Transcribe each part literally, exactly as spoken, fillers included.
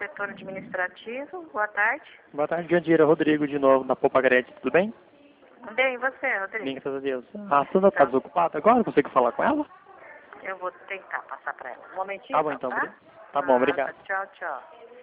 setor administrativo. Boa tarde. Boa tarde, Jandira. Rodrigo de novo, da Poupa Crédito. Tudo bem? Bem, e você, Rodrigo? Bem, graças a Deus. A Sandra está desocupada agora? Eu consigo falar com ela? Eu vou tentar passar para ela. Um momentinho, Tá bom, então. tá? Tá bom, obrigado. Tchau, tchau.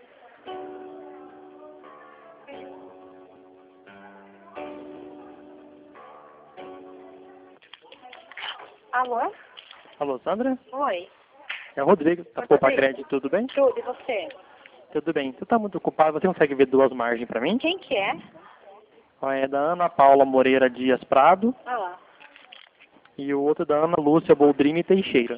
Alô? Alô, Sandra? Oi. É o Rodrigo, da Oi, Poupa Rodrigo. Crédito. Tudo bem? Tudo, e você? Tudo bem. Você está muito ocupado? Você consegue ver duas margens para mim? Quem que é? Ó, é da Ana Paula Moreira Dias Prado Ah, e o outro da Ana Lúcia Boldrini Teixeira.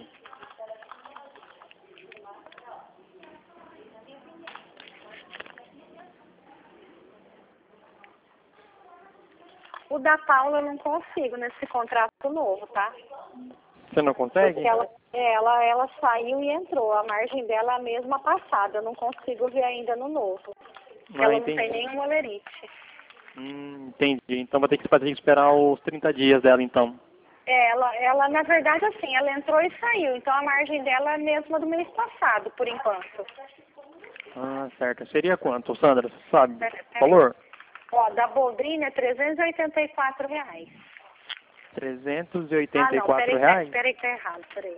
o da Paula eu não consigo nesse contrato novo, tá? Você não consegue? Porque ela, ela, ela saiu e entrou. A margem dela é a mesma passada. Eu não consigo ver ainda no novo. Ah, Ela não entendi. tem nenhum olerite. Hum, entendi. Então vai ter que, vai ter que esperar os trinta dias dela, então. É, ela, ela, na verdade, assim, ela entrou e saiu. Então a margem dela é a mesma do mês passado, por enquanto. Ah, certo. Seria quanto, Sandra? Você sabe? Pera- pera Valor? Ó, da Boldrini é trezentos e oitenta e quatro reais. trezentos e Ah, oitenta e não, quatro peraí, reais? peraí, tá errado, peraí.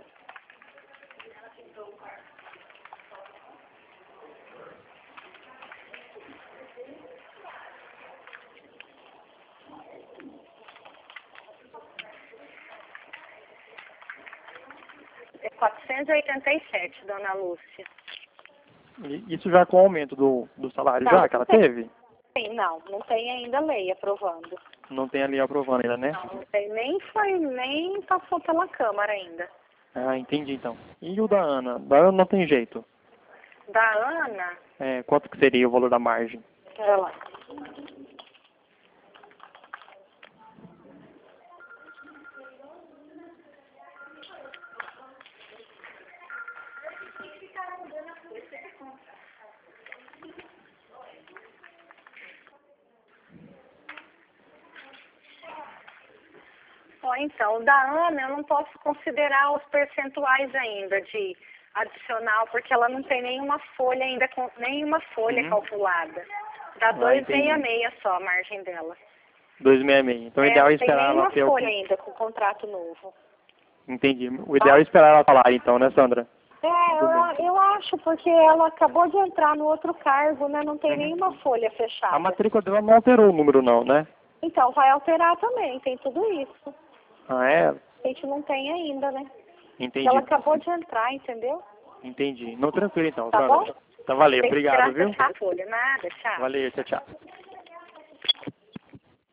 É quatrocentos e oitenta e sete, dona Lúcia. E isso já com o aumento do, do salário, Tá, já que ela não tem. teve? Sim, não, não tem ainda lei aprovando. Não tem ali aprovando ainda, né? Não, não tem, nem foi, nem passou pela Câmara ainda. Ah, entendi então. E o da Ana? Da Ana não tem jeito. Da Ana, É, quanto que seria o valor da margem? pera lá. Ó, então, o da Ana eu não posso considerar os percentuais ainda de adicional, porque ela não tem nenhuma folha ainda, com- nenhuma folha Uhum. calculada. Dá Ah, dois vírgula entendi. sessenta e seis só a margem dela. dois vírgula sessenta e seis. Então o É, ideal é não tem esperar ela nenhuma ter o... folha ainda com o contrato novo. Entendi. O ideal é esperar ela falar então, né, Sandra? É, Tudo bem. eu, eu acho, porque ela acabou de entrar no outro cargo, né? Não tem Uhum. nenhuma folha A fechada. matrícula dela não alterou o número não, né? Então, vai alterar também, tem tudo isso. Ah, é? A gente não tem ainda, né? Entendi. Ela acabou de entrar, entendeu? Entendi. Não, tranquilo então, Tá Sandra. bom? Tá, valeu. Tem que Obrigado, esperar viu? fechar a folha. Nada, tchau. Valeu, tchau, tchau.